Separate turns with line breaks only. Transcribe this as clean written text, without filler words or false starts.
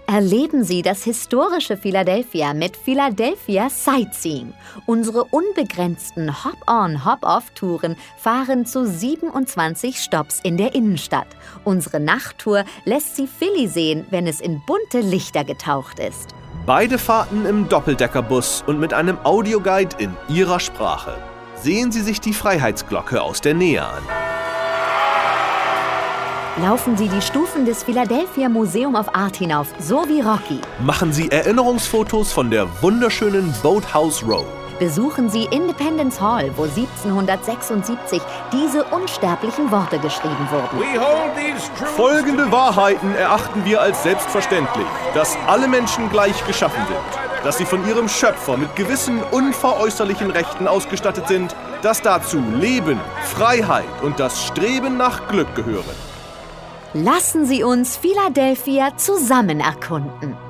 Erleben Sie das historische Philadelphia mit Philadelphia Sightseeing. Unsere unbegrenzten Hop-on, Hop-off-Touren fahren zu 27 Stopps in der Innenstadt. Unsere Nachttour lässt Sie Philly sehen, wenn es in bunte Lichter getaucht ist.
Beide Fahrten im Doppeldeckerbus und mit einem Audioguide in Ihrer Sprache. Sehen Sie sich die Freiheitsglocke aus der Nähe an.
Laufen Sie die Stufen des Philadelphia Museum of Art hinauf, so wie Rocky.
Machen Sie Erinnerungsfotos von der wunderschönen Boathouse Row.
Besuchen Sie Independence Hall, wo 1776 diese unsterblichen Worte geschrieben wurden.
Folgende Wahrheiten erachten wir als selbstverständlich: dass alle Menschen gleich geschaffen sind, dass sie von ihrem Schöpfer mit gewissen unveräußerlichen Rechten ausgestattet sind, dass dazu Leben, Freiheit und das Streben nach Glück gehören.
Lassen Sie uns Philadelphia zusammen erkunden.